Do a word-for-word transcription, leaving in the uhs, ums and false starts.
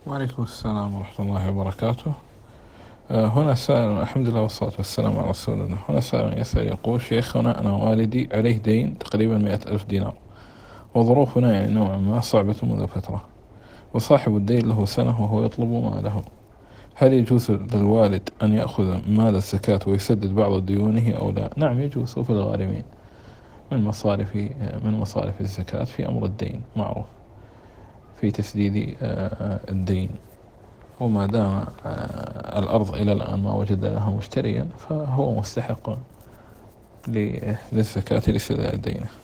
وعليكم السلام ورحمة الله وبركاته. آه، هنا سائل، الحمد لله والصلاة والسلام على رسول الله. هنا سائل يسأل يقول: شيخنا، أنا والدي عليه دين تقريبا مئة ألف دينار، وظروفنا يعني نوعا ما صعبة منذ فترة، وصاحب الدين له سنة وهو يطلب ماله. هل يجوز للوالد أن يأخذ مال الزكاة ويسدد بعض ديونه أو لا؟ نعم يجوز، وفي الغارمين من مصارف من مصارف الزكاة في أمر الدين معروف، في تسديد آه، الدين. وما دام آه، الأرض إلى الآن ما وجد لها مشتريا، فهو مستحق للزكاة لسداد دينه.